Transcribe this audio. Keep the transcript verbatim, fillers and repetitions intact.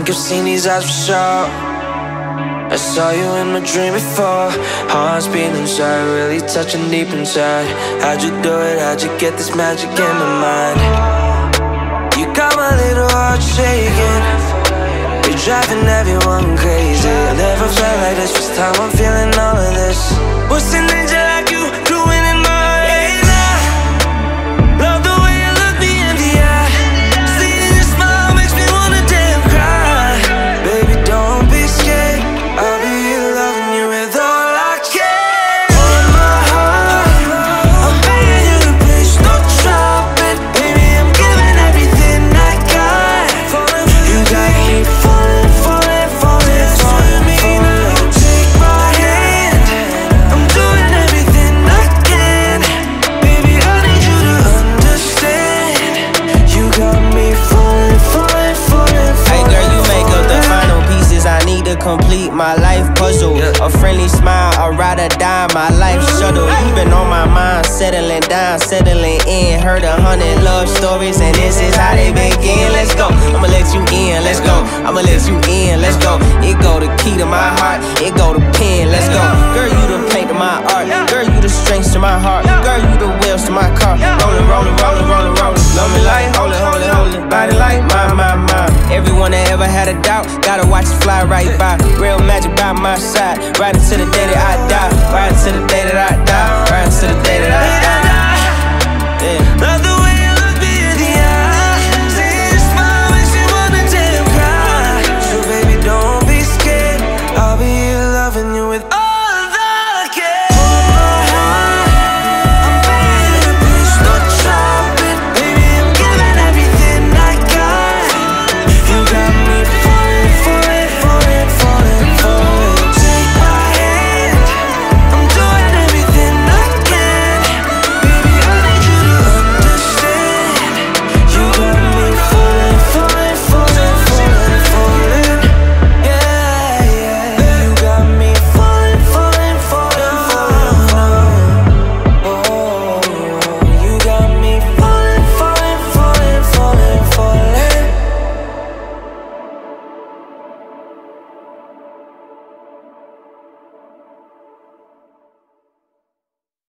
think I've seen these eyes for sure. I saw you in my dream before. Heart's beating inside, really touching deep inside. How'd you do it? How'd you get this magic in my mind? You got my little heart shaking. You're driving everyone crazy. I never felt like this, first time I'm feeling all of this. What's an angel like you doing in my head now? Love the way you look me in the eye. Seeing your smile makes me wanna damn cry. Baby, don't be scared, I'll be here loving you with all I can. On my heart, I'm begging you to please don't drop it. Baby, I'm giving everything I got. You got me falling, falling, falling, falling, falling. Take my hand, I'm doing everything I can. Baby, I need you to understand. You got me falling, falling, falling, falling. Hey girl, you make up the final pieces I need to complete my life puzzle. A friendly smile, a ride or die, my life shuttle. You've been on my mind, settling down, settling in. Heard a hundred love stories and this is how they begin. Let's go, I'ma let you in, let's go. I'ma let you in, let's go. It go the key to my heart, it go the pen, let's go. Girl, you the paint to my art, girl, you the strengths to my heart, girl, you the wheels to my car. Rollin', rollin', rollin', rollin', rollin'. Love me like, hold it, hold it, hold it. Body like mine, mine, mine. Everyone that ever had a doubt, gotta watch it fly right by. Real magic by my side, right into the day that I die.